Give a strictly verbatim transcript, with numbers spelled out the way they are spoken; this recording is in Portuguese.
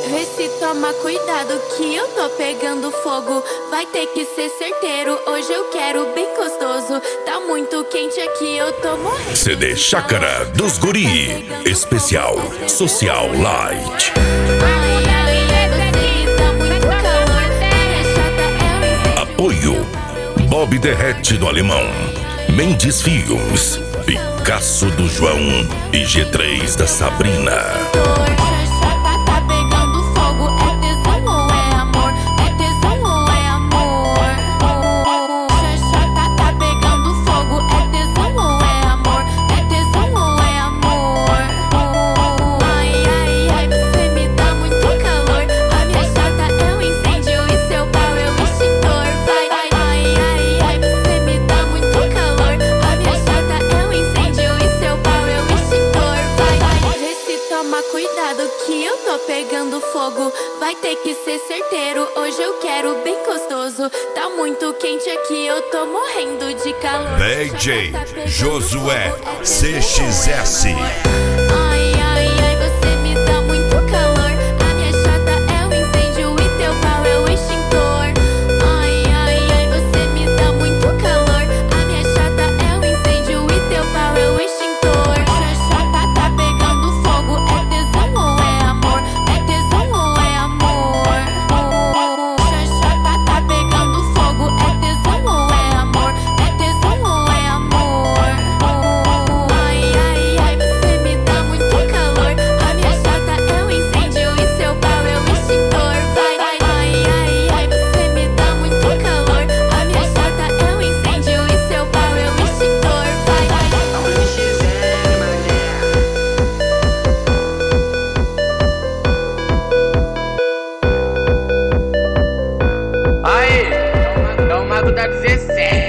Vê se toma cuidado que eu tô pegando fogo. Vai ter que ser certeiro, hoje eu quero bem gostoso. Tá muito quente aqui, eu tô morrendo. C D Chácara dos Guri, especial Social Light. Ai, ai, ai, você tá muito calor. É chata, é um incêndio. Apoio Bob Derrete do Alemão, Mendes Filmes, Picasso do João e G três da Sabrina. Tá pegando fogo, é tesão ou é amor? É tesão ou é amor? Xaxá tá pegando fogo, é tesão ou é amor? É tesão ou é amor? Ai, ai, ai, você me dá muito calor. A minha chata é um incêndio e seu pau é um extintor. Vai, ai, ai, ai, ai, você me dá muito calor. A minha chata é um incêndio e seu pau é um extintor. Vai, vai, vê se toma cuidado que eu tô pegando fogo. Vai ter que ser certeiro, hoje eu quero bem gostoso. Tá muito quente aqui, eu tô morrendo de calor. D J Josué C X S. Ai, ai, ai, você me dá muito calor. A minha chata é um incêndio e teu pau é o extintor. Ai, ai, ai, você me dá muito calor. A minha chata é um incêndio e teu pau é o extintor. Chata tá pegando fogo, é tesão ou é amor? É tesão ou é amor? Chata tá pegando fogo, é tesão ou é amor? É tesão ou é amor? Ai, ai, ai, você me dá muito calor. A minha chata é um incêndio e seu pau é o extintor. Vai, vai, ai, ai, ai, você me dá muito calor. A minha chata é um incêndio e seu pau é o extintor. Vai, vai. Aí, é o mago da dezessete.